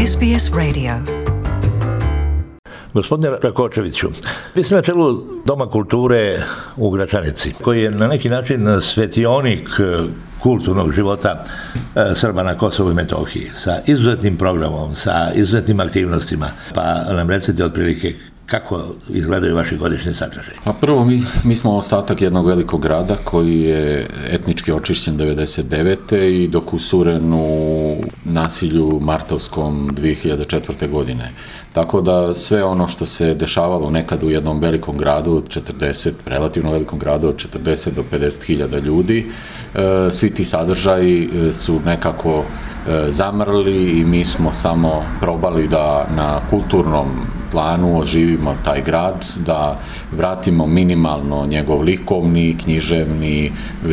SBS Radio. Gospodine Rakočeviću, vi ste na čelu Doma kulture u Gračanici, koji je na neki način svetionik kulturnog života Srba na Kosovu i Metohiji, sa izuzetnim programom, sa izuzetnim aktivnostima. Pa nam recite otprilike kako izgledaju vaši godišnji sadržaji. Pa prvo, mi smo ostatak jednog velikog grada koji je etnički očišćen 1999. i dokusuren u nasilju martovskom 2004. godine. Tako da sve ono što se dešavalo nekad u jednom velikom gradu od 40, relativno velikom gradu od 40 do 50 hiljada ljudi, svi ti sadržaji su nekako zamrli i mi smo samo probali da na kulturnom planu oživimo taj grad, da vratimo minimalno njegov likovni, književni,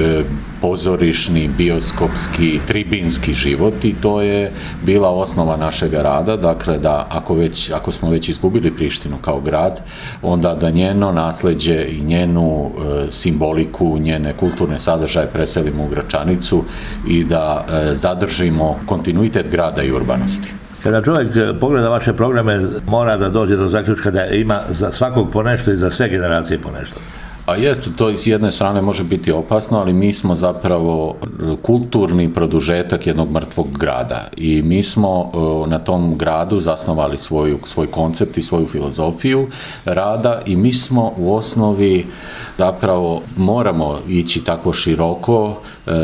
pozorišni, bioskopski, tribinski život, i to je bila osnova našeg rada. Dakle, da ako smo već izgubili Prištinu kao grad, onda da njeno nasleđe i njenu simboliku, njene kulturne sadržaje preselimo u Gračanicu i da zadržimo kontinuitet grada i urbanosti. Kada čovjek pogleda vaše programe, mora da dođe do zaključka da ima za svakog po nešto i za sve generacije po nešto. A jeste, to s jedne strane može biti opasno, ali mi smo zapravo kulturni produžetak jednog mrtvog grada i mi smo na tom gradu zasnovali svoj koncept i svoju filozofiju rada i mi smo u osnovi zapravo moramo ići tako široko,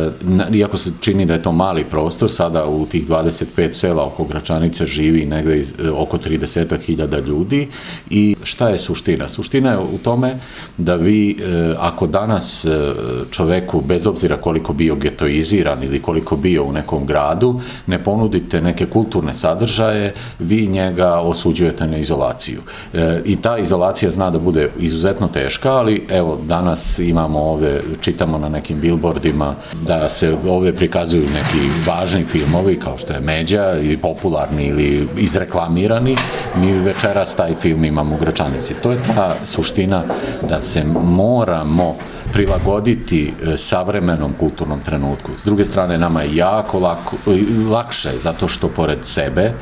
iako se čini da je to mali prostor, sada u tih 25 sela oko Gračanice živi negdje oko 30.000 ljudi. I šta je suština? Suština je u tome da vi, ako danas čoveku, bez obzira koliko bio getoiziran ili koliko bio u nekom gradu, ne ponudite neke kulturne sadržaje, vi njega osuđujete na izolaciju. I ta izolacija zna da bude izuzetno teška, ali evo, danas imamo ovdje, čitamo na nekim billboardima da se ovdje prikazuju neki važni filmovi kao što je Međa, ili popularni ili izreklamirani. Mi večeras taj film imamo u Gračanici. To je ta suština, da se moramo prilagoditi savremenom kulturnom trenutku. S druge strane, nama je jako lakše, zato što pored sebe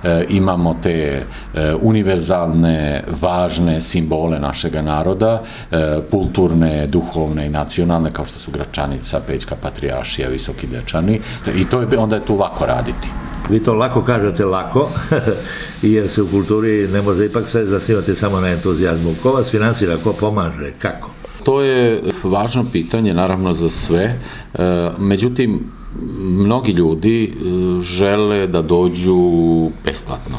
imamo te univerzalne, važne simbole našega naroda, kulturne, duhovne i nacionalne, kao što su Gračanica, Pećka Patrijaršija, Visoki Dečani, i onda je tu lako raditi. Vi to lako kažete lako, jer se u kulturi ne može ipak sve zasnivati samo na entuzijazmu. Ko vas finansira, ko pomaže, kako? To je važno pitanje, naravno, za sve. Međutim, mnogi ljudi žele da dođu besplatno.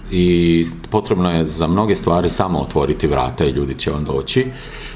I potrebno je za mnoge stvari samo otvoriti vrata i ljudi će on doći.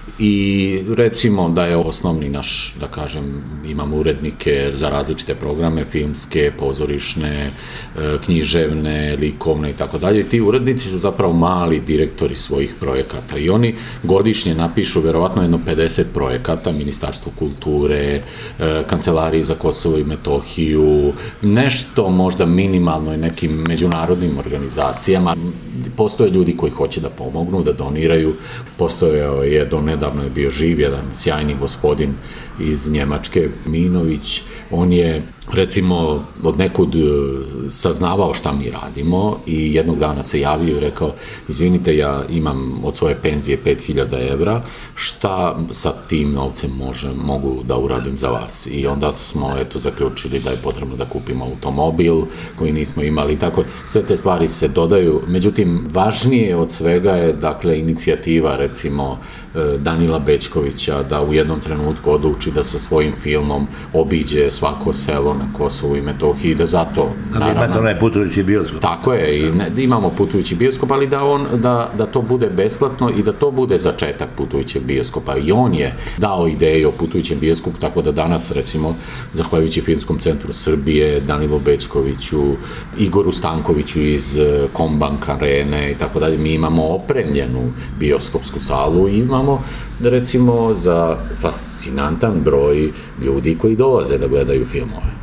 I recimo da je osnovni naš, da kažem, imamo urednike za različite programe, filmske, pozorišne, književne, likovne i tako dalje. Ti urednici su zapravo mali direktori svojih projekata i oni godišnje napišu verovatno jedno 50 projekata, Ministarstvo kulture, Kancelariji za Kosovo i Metohiju, nešto možda minimalno i nekim međunarodnim organizacijama. Postoje ljudi koji hoće da pomognu, da doniraju. Postojao je donedavno je bio živ jedan sjajni gospodin iz Njemačke, Minović. On je, recimo, od nekud saznavao šta mi radimo i jednog dana se javio i rekao: izvinite, ja imam od svoje penzije 5.000 evra, šta sa tim novcem mogu da uradim za vas? I onda smo zaključili da je potrebno da kupimo automobil koji nismo imali. Tako, sve te stvari se dodaju. Međutim, važnije od svega je, dakle, inicijativa, recimo, Danila Bećkovića da u jednom trenutku odluči da sa svojim filmom obiđe svako selo na Kosovu i Metohiji, da zato, naravno... Imate onaj putujući bioskop. Tako je, imamo putujući bioskop, ali da to bude besplatno i da to bude začetak putujućeg bioskopa. I on je dao ideju o putujućem bioskopu, tako da danas, recimo, zahvaljujući Filmskom centru Srbije, Danilu Bećkoviću, Igoru Stankoviću iz Kombank Arene i tako dalje, mi imamo opremljenu bioskopsku salu i imamo, recimo, za fascinantan broj ljudi koji dolaze da gledaju filmove.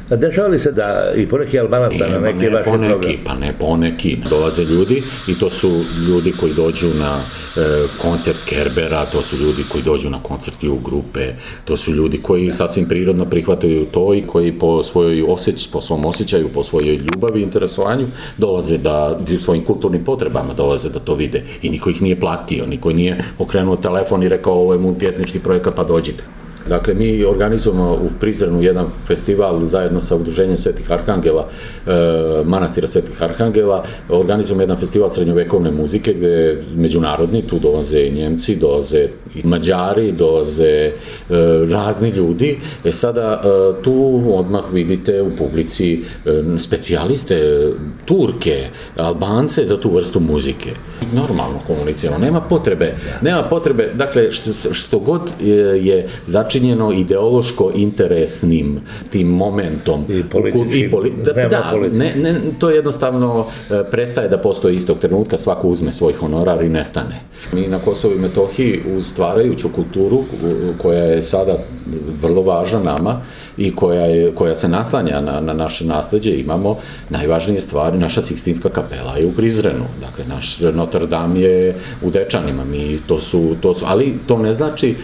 Dešava li se da i poneki Albanaca na neki vaš program? Pa ne poneki. Dolaze ljudi i to su ljudi koji dođu na koncert Kerbera, to su ljudi koji dođu na koncert U grupe, to su ljudi koji sasvim prirodno prihvataju to i koji po svom osjećaju, po svojoj ljubavi i interesovanju dolaze da, svojim kulturnim potrebama dolaze da to vide. I niko ih nije platio, niko nije okrenuo telefon i rekao ovo je multietnički projekat pa dođite. Dakle, mi organizujemo u Prizrenu jedan festival zajedno sa Udruženjem Svetih Arhangela, manastira Svetih Arhangela, organizujemo jedan festival srednjovekovne muzike gde je međunarodni, tu dolaze i Njemci, dolaze i Mađari, dolaze razni ljudi. Sada tu odmah vidite u publici specijaliste, Turke, Albance za tu vrstu muzike. Normalno komuniciramo, nema potrebe, dakle, što god je začinjeno ideološko interesnim tim momentom i političkim, to jednostavno prestaje da postoji istog trenutka, svako uzme svoj honorar i nestane. Mi na Kosovu i Metohiji uz stvarajuću kulturu koja je sada vrlo važna nama i koja se naslanja na naše nasleđe, imamo najvažnije stvari, naša Sikstinska kapela je u Prizrenu, dakle naš Notre Dame je u Dečanima, ali to ne znači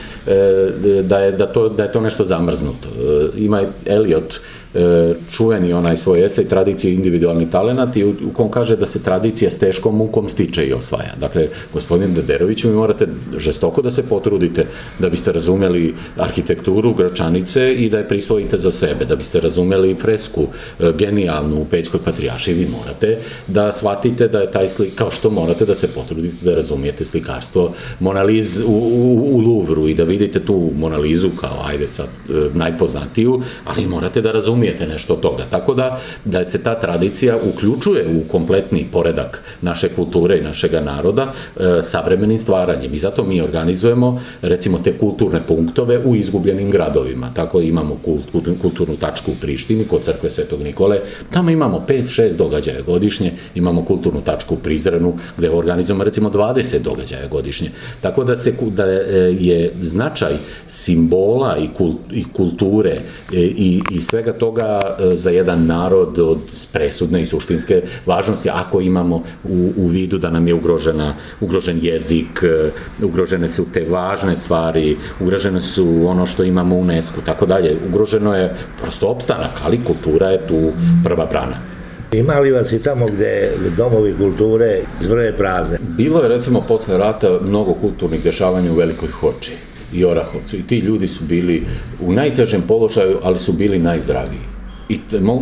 da je to nešto zamrznuto. Ima Eliot čuveni onaj svoj esej Tradicije i individualni talenat i u kom kaže da se tradicija s teškom mukom stiče i osvaja. Dakle, gospodin Dederović, vi morate žestoko da se potrudite da biste razumeli arhitekturu Gračanice i da je prisvojite za sebe, da biste razumeli fresku genijalnu u Pećkoj patrijaršiji, vi morate da shvatite da je taj kao što morate da se potrudite da razumijete slikarstvo Mona Lise u Louvru i da vidite tu Mona Lisu kao, ajde sad, najpoznatiju, ali morate da razumijete nešto od toga. Tako da se ta tradicija uključuje u kompletni poredak naše kulture i našega naroda savremenim stvaranjem. I zato mi organizujemo, recimo, te kulturne punktove u izgubljenim gradovima. Tako imamo kulturnu tačku u Prištini, kod crkve Svetog Nikole. Tamo imamo 5-6 događaja godišnje. Imamo kulturnu tačku u Prizrenu, gde organizujemo, recimo, 20 događaja godišnje. Tako da je značaj simbola i kulture i svega toga za jedan narod od presudne i suštinske važnosti, ako imamo u vidu da nam je ugrožen jezik, ugrožene su te važne stvari, ugrožene su ono što imamo u UNESCO, tako dalje. Ugroženo je prosto opstanak, ali kultura je tu prva brana. Ima li vas i tamo gde domovi kulture zvrje prazne? Bilo je, recimo, posle rata mnogo kulturnih dešavanja u Velikoj Hoči i Orahovcu i ti ljudi su bili u najtežem položaju, ali su bili najzdraviji. I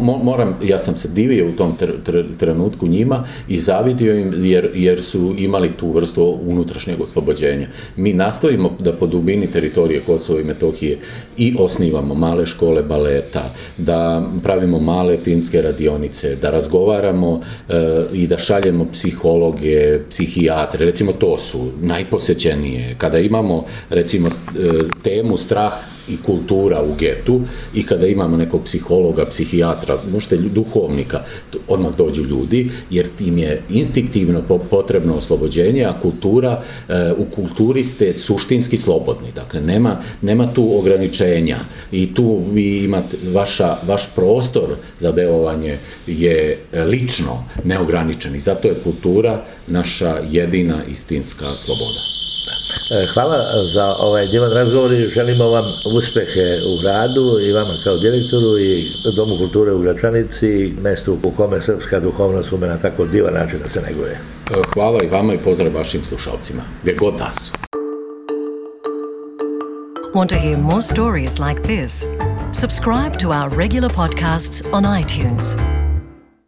ja sam se divio u tom trenutku njima i zavidio im jer su imali tu vrstu unutrašnjeg oslobođenja. Mi nastojimo da po dubini teritorije Kosova i Metohije i osnivamo male škole baleta, da pravimo male filmske radionice, da razgovaramo i da šaljemo psihologe, psihijatre, recimo to su najposećenije. Kada imamo, recimo, temu strah i kultura u getu i kada imamo nekog psihologa, psihijatra, možete duhovnika, odmah dođu ljudi, jer im je instinktivno potrebno oslobođenje, a u kulturi ste suštinski slobodni. Dakle, nema tu ograničenja i tu vi imate, vaš prostor za delovanje je lično neograničen i zato je kultura naša jedina istinska sloboda. Hvala za ovaj divan razgovor i želimo vam uspehe u radu i vama kao direktoru i Domu kulture u Gračanici, mestu u kome srpska duhovnost ume na tako divan način da se neguje. Hvala i vama i pozdrav vašim slušalcima, gdje god da su. Want to hear more stories like this? Subscribe to our regular podcasts on iTunes.